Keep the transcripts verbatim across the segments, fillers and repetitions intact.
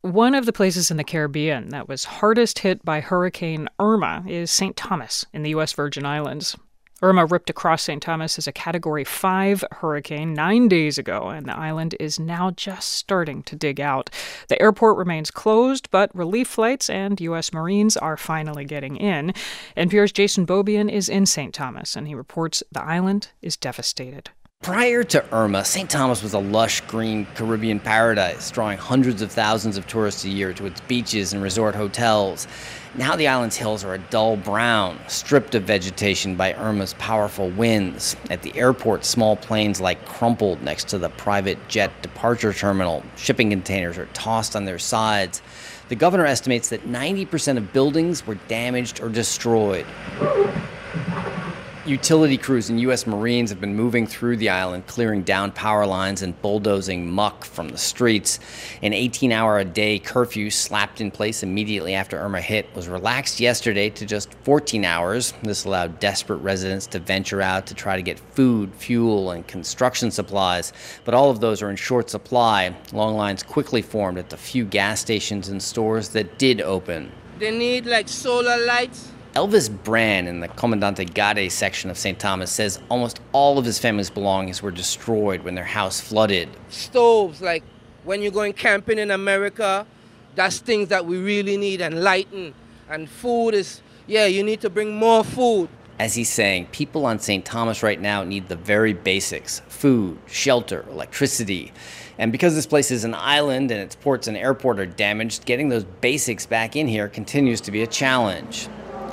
One of the places in the Caribbean that was hardest hit by Hurricane Irma is Saint Thomas in the U S Virgin Islands. Irma ripped across Saint Thomas as a Category five hurricane nine days ago, and the island is now just starting to dig out. The airport remains closed, but relief flights and U S Marines are finally getting in. N P R's Jason Beaubien is in Saint Thomas, and he reports the island is devastated. Prior to Irma, Saint Thomas was a lush green Caribbean paradise, drawing hundreds of thousands of tourists a year to its beaches and resort hotels. Now the island's hills are a dull brown, stripped of vegetation by Irma's powerful winds. At the airport, small planes lie crumpled next to the private jet departure terminal. Shipping containers are tossed on their sides. The governor estimates that ninety percent of buildings were damaged or destroyed. Utility crews and U S Marines have been moving through the island, clearing down power lines and bulldozing muck from the streets. An eighteen-hour-a-day curfew slapped in place immediately after Irma hit was relaxed yesterday to just fourteen hours. This allowed desperate residents to venture out to try to get food, fuel, and construction supplies. But all of those are in short supply. Long lines quickly formed at the few gas stations and stores that did open. They need, like, solar lights. Elvis Brand in the Comandante Gade section of Saint Thomas says almost all of his family's belongings were destroyed when their house flooded. Stoves, like when you're going camping in America, that's things that we really need, and lighting. And food is, yeah, you need to bring more food. As he's saying, people on Saint Thomas right now need the very basics: food, shelter, electricity. And because this place is an island and its ports and airport are damaged, getting those basics back in here continues to be a challenge.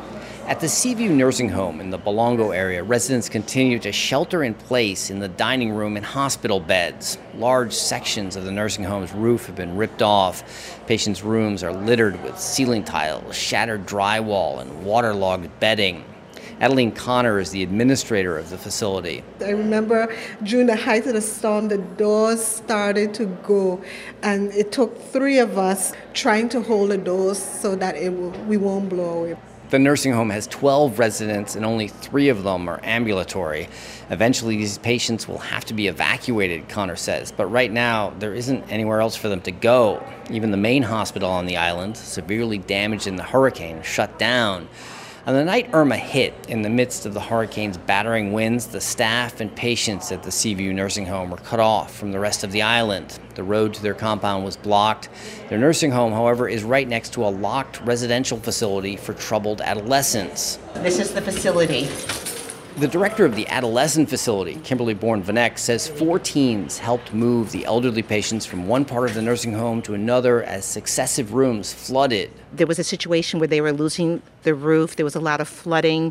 At the Seaview Nursing Home in the Bolongo area, residents continue to shelter in place in the dining room and hospital beds. Large sections of the nursing home's roof have been ripped off. Patients' rooms are littered with ceiling tiles, shattered drywall, and waterlogged bedding. Adeline Connor is the administrator of the facility. I remember during the height of the storm, the doors started to go, and it took three of us trying to hold the doors so that it will, we won't blow away. The nursing home has twelve residents, and only three of them are ambulatory. Eventually, these patients will have to be evacuated, Connor says. But right now, there isn't anywhere else for them to go. Even the main hospital on the island, severely damaged in the hurricane, shut down. On the night Irma hit, in the midst of the hurricane's battering winds, the staff and patients at the Seaview Nursing Home were cut off from the rest of the island. The road to their compound was blocked. Their nursing home, however, is right next to a locked residential facility for troubled adolescents. This is the facility. The director of the adolescent facility, Kimberly Bourne-Vanek, says four teams helped move the elderly patients from one part of the nursing home to another as successive rooms flooded. There was a situation where they were losing the roof. There was a lot of flooding,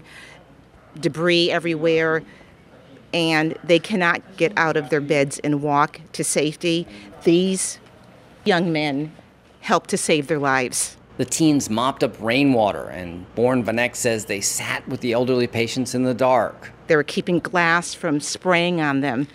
debris everywhere, and they cannot get out of their beds and walk to safety. These young men helped to save their lives. The teens mopped up rainwater, and Bourne-Vanek says they sat with the elderly patients in the dark. They were keeping glass from spraying on them.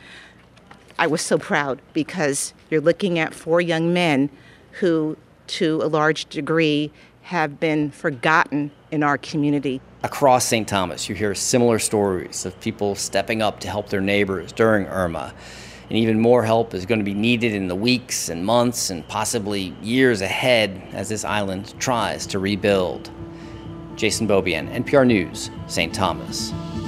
I was so proud because you're looking at four young men who, to a large degree, have been forgotten in our community. Across Saint Thomas, you hear similar stories of people stepping up to help their neighbors during Irma. And even more help is going to be needed in the weeks and months and possibly years ahead as this island tries to rebuild. Jason Beaubien, N P R News, Saint Thomas.